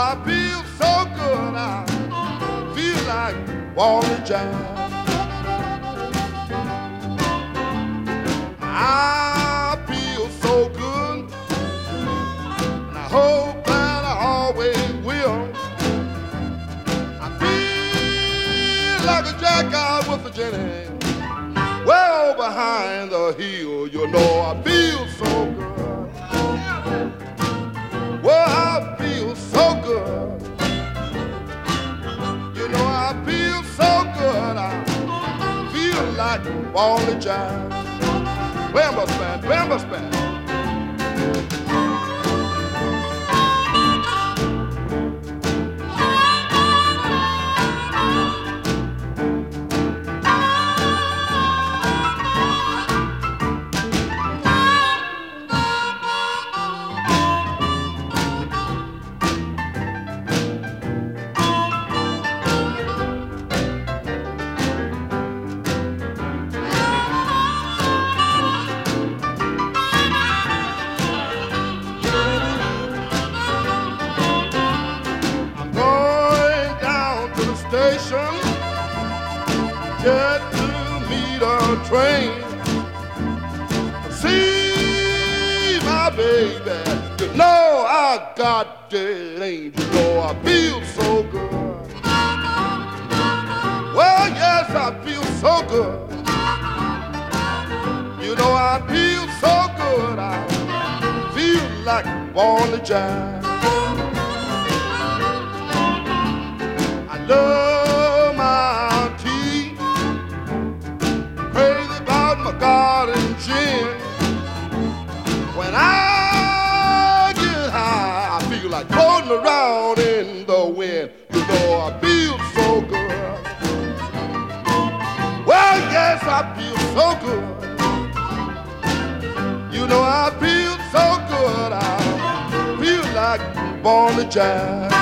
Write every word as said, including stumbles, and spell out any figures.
I feel so good, I feel like Wally Jack. I feel so good, and I hope that I always will. I feel like a jackass with a Jenny, well behind the hill. You know I feel so good. Well, I feel so good. You know I feel so good. I feel like Wally Jack. Bambas band, Bambas band. Station, just to meet a train. See my baby, you know I got that angel. You know I feel so good. Well, yes, I feel so good. You know I feel so good. I feel like Wally Jack. Love my tea, crazy about my garden gin. When I get high, I feel like floating around in the wind. You know I feel so good. Well, yes, I feel so good. You know I feel so good. I feel like Wally Jack.